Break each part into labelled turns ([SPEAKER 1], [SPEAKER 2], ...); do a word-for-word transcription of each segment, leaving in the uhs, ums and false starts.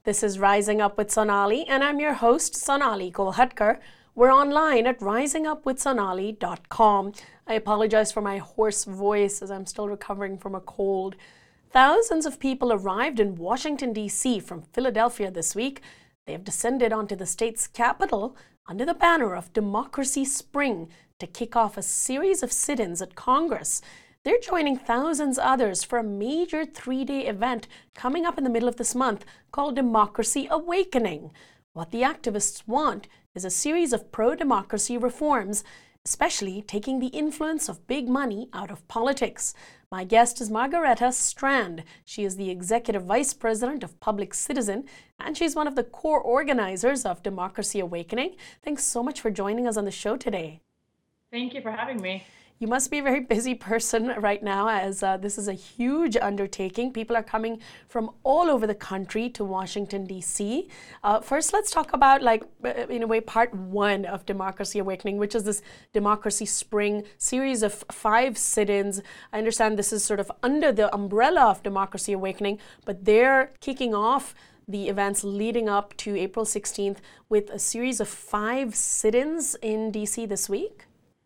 [SPEAKER 1] This is Rising Up with Sonali, and I'm your host, Sonali Kolhatkar. We're online at rising up with sonali dot com. I apologize for my hoarse voice as I'm still recovering from a cold. Thousands of people arrived in Washington, D C from Philadelphia this week. They have descended onto the state's capital under the banner of Democracy Spring to kick off a series of sit-ins at Congress. They're joining thousands others for a major three-day event coming up in the middle of this month called Democracy Awakening. What the activists want is a series of pro-democracy reforms, especially taking the influence of big money out of politics. My guest is Margaretta Strand. She is the Executive Vice President of Public Citizen, and she's one of the core organizers of Democracy Awakening. Thanks so much for joining us on the show today.
[SPEAKER 2] Thank you for having me.
[SPEAKER 1] You must be a very busy person right now, as uh, this is a huge undertaking. People are coming from all over the country to Washington, D C. Uh, first, let's talk about, like, in a way, part one of Democracy Awakening, which is this Democracy Spring series of five sit-ins. I understand this is sort of under the umbrella of Democracy Awakening, but they're kicking off the events leading up to April sixteenth with a series of five sit-ins in D C this week.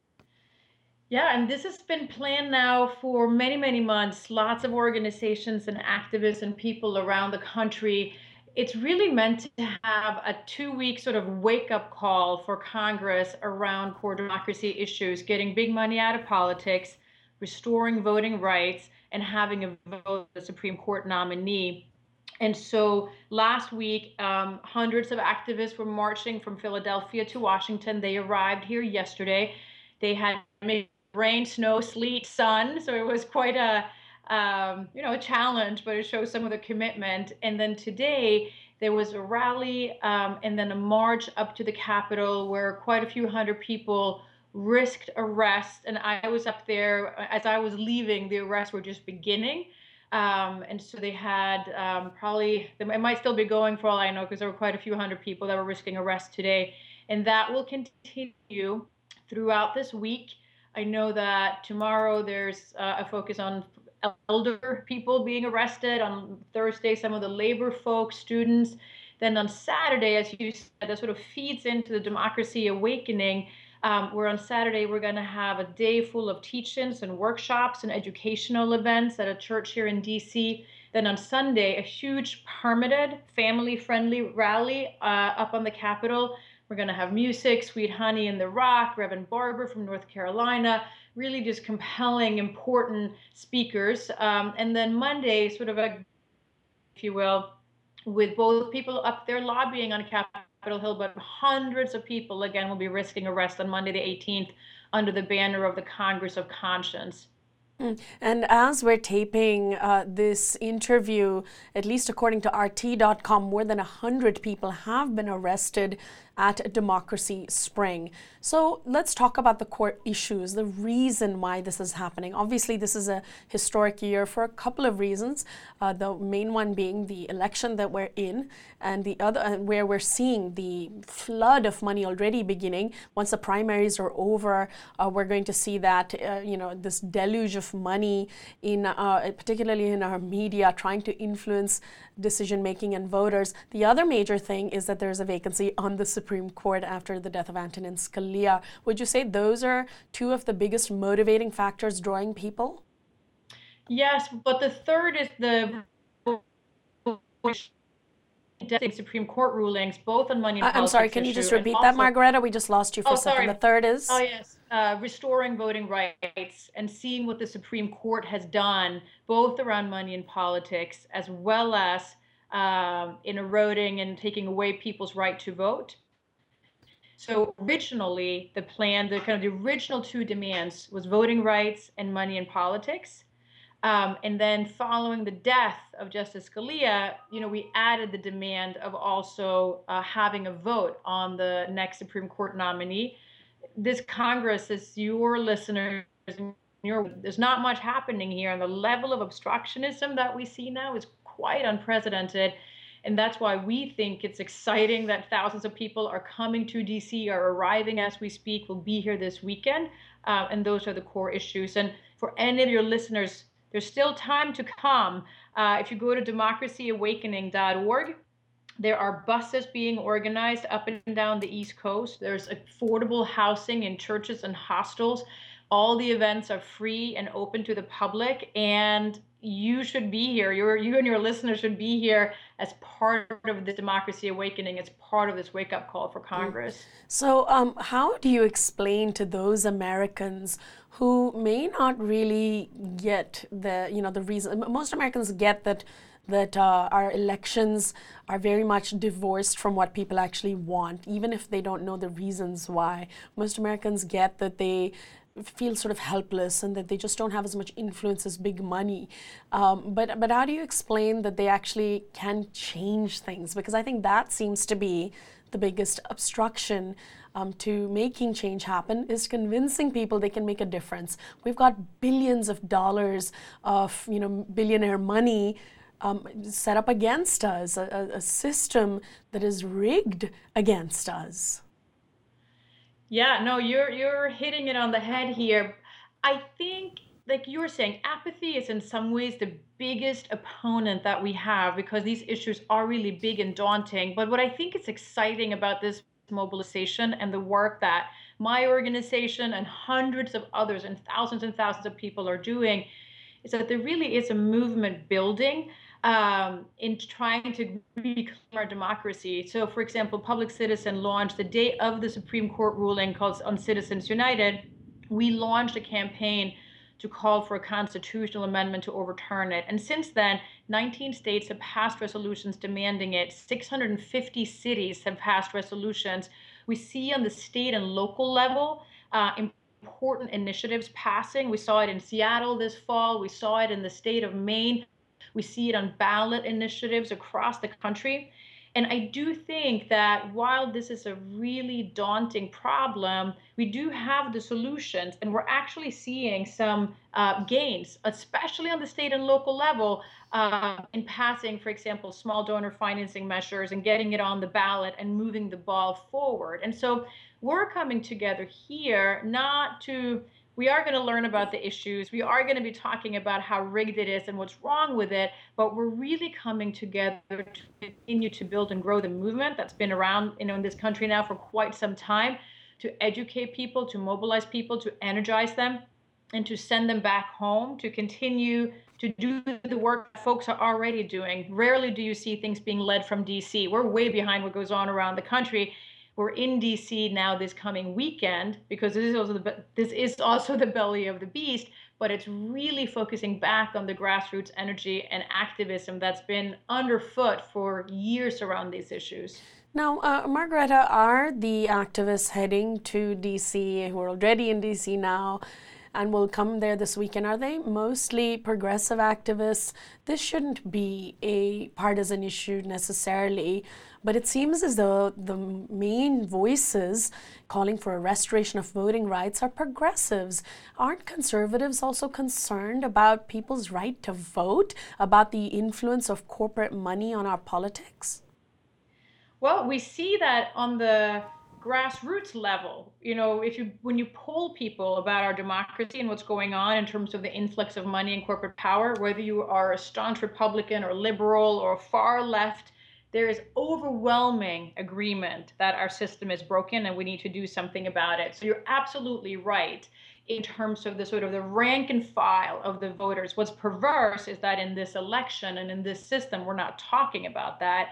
[SPEAKER 2] Yeah, and this has been planned now for many, many months. Lots of organizations and activists and people around the country. It's really meant to have a two-week sort of wake-up call for Congress around core democracy issues, getting big money out of politics, restoring voting rights, and having a vote for the Supreme Court nominee. And so last week, um, hundreds of activists were marching from Philadelphia to Washington. They arrived here yesterday. They had maybe rain, snow, sleet, sun. So it was quite a, um, you know, a challenge, but it shows some of the commitment. And then today there was a rally um, and then a march up to the Capitol where quite a few hundred people risked arrest. And I was up there as I was leaving, the arrests were just beginning. Um, and so they had um, probably, it might still be going for all I know, because there were quite a few hundred people that were risking arrest today. And that will continue throughout this week. I know that tomorrow there's uh, a focus on elder people being arrested. On Thursday, some of the labor folks, students. Then on Saturday, as you said, that sort of feeds into the Democracy Awakening, um, where on Saturday we're going to have a day full of teach-ins and workshops and educational events at a church here in D C. Then on Sunday, a huge permitted, family-friendly rally uh, up on the Capitol. We're going to have music, Sweet Honey in the Rock, Reverend Barber from North Carolina, really just compelling, important speakers. Um, and then Monday, sort of a, if you will, with both people up there lobbying on Capitol Hill, but hundreds of people, again, will be risking arrest on Monday the eighteenth under the banner of the Congress of Conscience.
[SPEAKER 1] And as we're taping uh, this interview, at least according to R T dot com, more than one hundred people have been arrested at Democracy Spring. So let's talk about the core issues, the reason why this is happening. Obviously, this is a historic year for a couple of reasons, uh, the main one being the election that we're in, and the other uh, where we're seeing the flood of money already beginning. Once the primaries are over, uh, we're going to see that, uh, you know, this deluge of money, in uh, particularly in our media, trying to influence decision making and voters. The other major thing is that there's a vacancy on the Supreme Court after the death of Antonin Scalia. Would you say those are two of the biggest motivating factors drawing people?
[SPEAKER 2] Yes, but the third is the Supreme Court rulings, both on money and
[SPEAKER 1] I- I'm
[SPEAKER 2] politics
[SPEAKER 1] sorry, can you
[SPEAKER 2] issue,
[SPEAKER 1] just
[SPEAKER 2] and
[SPEAKER 1] repeat that,
[SPEAKER 2] also-
[SPEAKER 1] Margaretta? We just lost you for
[SPEAKER 2] Oh,
[SPEAKER 1] a second.
[SPEAKER 2] sorry.
[SPEAKER 1] The third is?
[SPEAKER 2] Oh, yes. Uh, restoring voting rights and seeing what the Supreme Court has done, both around money and politics, as well as um, in eroding and taking away people's right to vote. So originally, the plan, the kind of the original two demands was voting rights and money and politics. Um, and then following the death of Justice Scalia, you know, we added the demand of also uh, having a vote on the next Supreme Court nominee. This Congress, as your listeners, your, there's not much happening here, and the level of obstructionism that we see now is quite unprecedented. And that's why we think it's exciting that thousands of people are coming to D C, are arriving as we speak, will be here this weekend. Uh, and those are the core issues. And for any of your listeners, there's still time to come. Uh, if you go to democracy awakening dot org, There are buses being organized up and down the East Coast. There's affordable housing in churches and hostels. All the events are free and open to the public, and you should be here. Your, you and your listeners should be here as part of the democracy awakening, as part of this wake up call for Congress.
[SPEAKER 1] So, um, how do you explain to those Americans who may not really get the, you know, the reason? Most Americans get that that uh, our elections are very much divorced from what people actually want, even if they don't know the reasons why. Most Americans get that they feel sort of helpless and that they just don't have as much influence as big money. Um, but but how do you explain that they actually can change things? Because I think that seems to be the biggest obstruction um, to making change happen, is convincing people they can make a difference. We've got billions of dollars of, you know, billionaire money um, set up against us, a, a system that is rigged against us.
[SPEAKER 2] Yeah, no, you're you're hitting it on the head here. I think, like you were saying, apathy is in some ways the biggest opponent that we have because these issues are really big and daunting. But what I think is exciting about this mobilization and the work that my organization and hundreds of others and thousands and thousands of people are doing is that there really is a movement building um, in trying to reclaim our democracy. So, for example, Public Citizen launched the day of the Supreme Court ruling called on Citizens United. We launched a campaign to call for a constitutional amendment to overturn it. And since then, nineteen states have passed resolutions demanding it. six hundred fifty cities have passed resolutions. We see on the state and local level uh, important initiatives passing. We saw it in Seattle this fall. We saw it in the state of Maine. We see it on ballot initiatives across the country. And I do think that while this is a really daunting problem, we do have the solutions, and we're actually seeing some uh, gains, especially on the state and local level, uh, in passing, for example, small donor financing measures and getting it on the ballot and moving the ball forward. And so we're coming together here not to we are going to learn about the issues. We are going to be talking about how rigged it is and what's wrong with it. But we're really coming together to continue to build and grow the movement that's been around, you know, in this country now for quite some time, to educate people, to mobilize people, to energize them, and to send them back home to continue to do the work folks are already doing. Rarely do you see things being led from D C. We're way behind what goes on around the country. We're in D C now this coming weekend because this is also the this is also the belly of the beast, but it's really focusing back on the grassroots energy and activism that's been underfoot for years around these issues.
[SPEAKER 1] Now, uh, Margareta, are the activists heading to D C, who are already in D C now and will come there this weekend, are they mostly progressive activists? This shouldn't be a partisan issue necessarily, but it seems as though the main voices calling for a restoration of voting rights are progressives. Aren't conservatives also concerned about people's right to vote, about the influence of corporate money on our politics?
[SPEAKER 2] Well, we see that on the grassroots level. You know, if you when you poll people about our democracy and what's going on in terms of the influx of money and corporate power, whether you are a staunch Republican or liberal or far left, there is overwhelming agreement that our system is broken and we need to do something about it. So you're absolutely right in terms of the sort of the rank and file of the voters. What's perverse is that in this election and in this system, we're not talking about that.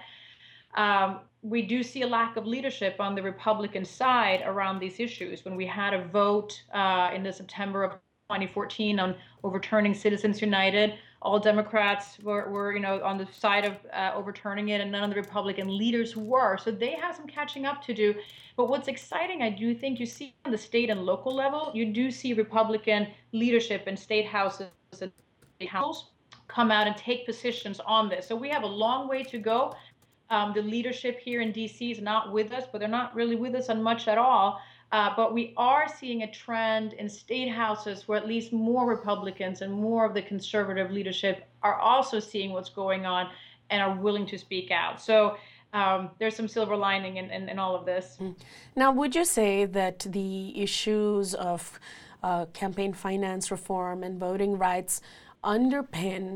[SPEAKER 2] Um, we do see a lack of leadership on the Republican side around these issues. When we had a vote uh, in the September of twenty fourteen on overturning Citizens United, all Democrats were, were you know, on the side of uh, overturning it, and none of the Republican leaders were. So they have some catching up to do. But what's exciting, I do think you see on the state and local level, you do see Republican leadership in state houses and state councils come out and take positions on this. So we have a long way to go. Um, the leadership here in D C is not with us, but they're not really with us on much at all. Uh, but we are seeing a trend in state houses where at least more Republicans and more of the conservative leadership are also seeing what's going on and are willing to speak out. So um, there's some silver lining in, in, in all of this.
[SPEAKER 1] Now, would you say that the issues of uh, campaign finance reform and voting rights underpin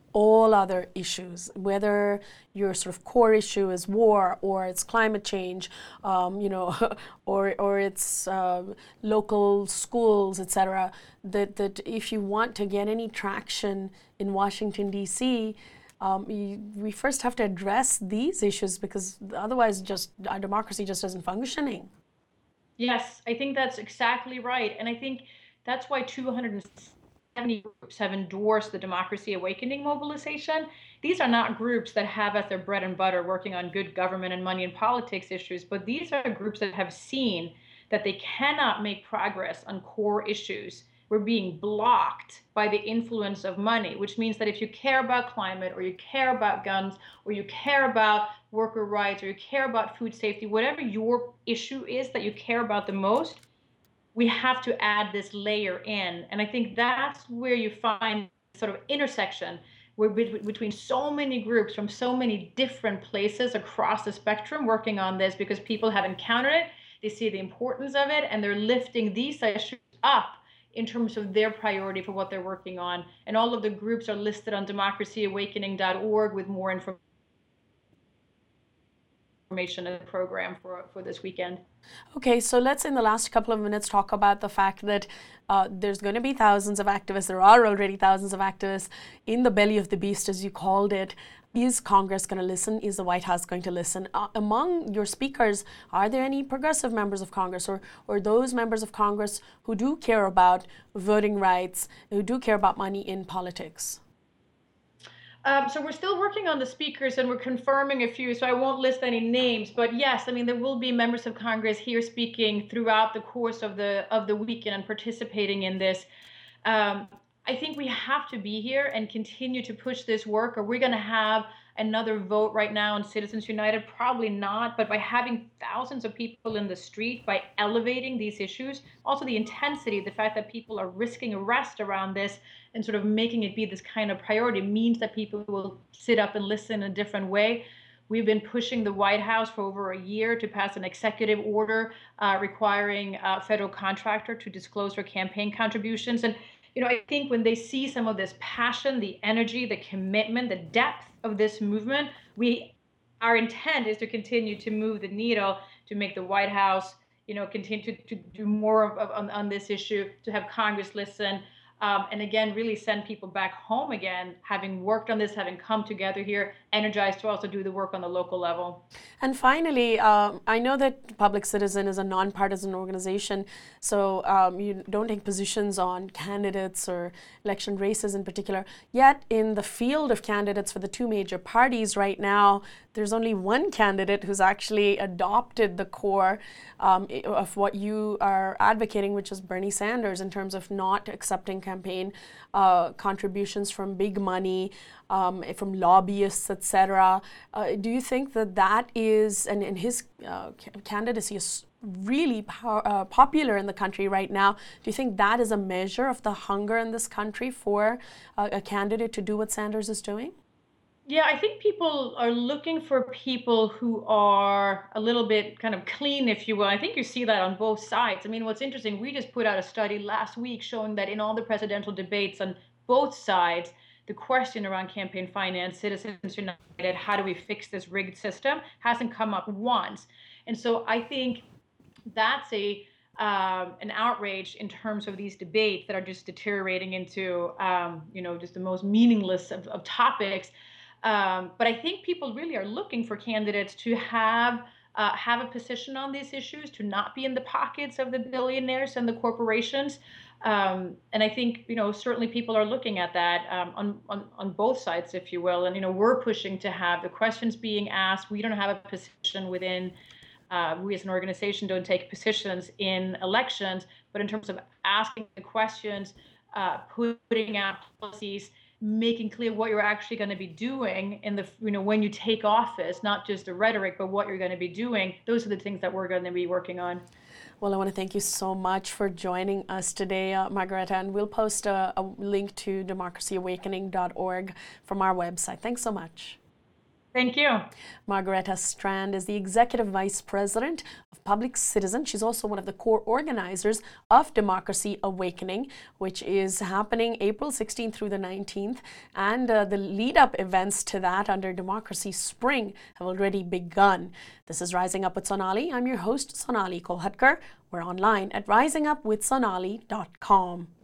[SPEAKER 1] all other issues, whether your sort of core issue is war or it's climate change, um, you know, or or it's uh, local schools, et cetera. That that if you want to get any traction in Washington D C, um, you, we first have to address these issues, because otherwise, just our democracy just isn't functioning.
[SPEAKER 2] Yes, I think that's exactly right. And I think that's why two hundred seventy groups have endorsed the Democracy Awakening mobilization. These are not groups that have as their bread and butter working on good government and money and politics issues, but these are groups that have seen that they cannot make progress on core issues. We're being blocked by the influence of money, which means that if you care about climate, or you care about guns, or you care about worker rights, or you care about food safety, whatever your issue is that you care about the most, we have to add this layer in. And I think that's where you find sort of intersection where between so many groups from so many different places across the spectrum working on this, because people have encountered it, they see the importance of it, and they're lifting these issues up in terms of their priority for what they're working on. And all of the groups are listed on democracy awakening dot org with more information information in the program for, for this weekend.
[SPEAKER 1] Okay, so let's in the last couple of minutes talk about the fact that uh, there's going to be thousands of activists. There are already thousands of activists in the belly of the beast, as you called it. Is Congress going to listen? Is the White House going to listen? Uh, among your speakers, are there any progressive members of Congress, or, or those members of Congress who do care about voting rights, who do care about money in politics?
[SPEAKER 2] Um, so we're still working on the speakers, and we're confirming a few, so I won't list any names, but yes, I mean, there will be members of Congress here speaking throughout the course of the of the weekend and participating in this. Um, I think we have to be here and continue to push this work, or we're going to have another vote right now in Citizens United. Probably not, but by having thousands of people in the street, by elevating these issues, also the intensity, the fact that people are risking arrest around this and sort of making it be this kind of priority, means that people will sit up and listen in a different way. We've been pushing the White House for over a year to pass an executive order uh, requiring a federal contractor to disclose their campaign contributions. And you know, I think when they see some of this passion, the energy, the commitment, the depth of this movement, we, our intent is to continue to move the needle, to make the White House, you know, continue to, to do more of, of, on, on this issue, to have Congress listen, um, and again, really send people back home again, having worked on this, having come together here, energized to also do the work on the local level.
[SPEAKER 1] And finally, um, I know that Public Citizen is a nonpartisan organization, so um, you don't take positions on candidates or election races in particular. Yet, in the field of candidates for the two major parties right now, there's only one candidate who's actually adopted the core um, of what you are advocating, which is Bernie Sanders, in terms of not accepting campaign uh, contributions from big money, um, from lobbyists, et cetera. Uh, do you think that that is, and, and his uh, candidacy is really power, uh, popular in the country right now, do you think that is a measure of the hunger in this country for uh, a candidate to do what Sanders is doing?
[SPEAKER 2] Yeah, I think people are looking for people who are a little bit kind of clean, if you will. I think you see that on both sides. I mean, what's interesting, we just put out a study last week showing that in all the presidential debates on both sides, the question around campaign finance, Citizens United, how do we fix this rigged system, hasn't come up once. And so I think that's a um, an outrage in terms of these debates that are just deteriorating into, um, you know, just the most meaningless of, of topics. Um, but I think people really are looking for candidates to have uh, have a position on these issues, to not be in the pockets of the billionaires and the corporations. Um, and I think, you know, certainly people are looking at that um, on, on on both sides, if you will. And, you know, we're pushing to have the questions being asked. We don't have a position within, uh, we as an organization don't take positions in elections, but in terms of asking the questions, uh, putting out policies, making clear what you're actually going to be doing in the, you know, when you take office, not just the rhetoric, but what you're going to be doing. Those are the things that we're going to be working on.
[SPEAKER 1] Well, I want to thank you so much for joining us today, uh, Margareta, and we'll post a, a link to democracy awakening dot org from our website. Thanks so much.
[SPEAKER 2] Thank you.
[SPEAKER 1] Margareta Strand is the Executive Vice President of Public Citizen. She's also one of the core organizers of Democracy Awakening, which is happening April sixteenth through the nineteenth. And uh, the lead-up events to that under Democracy Spring have already begun. This is Rising Up with Sonali. I'm your host, Sonali Kolhatkar. We're online at rising up with sonali dot com.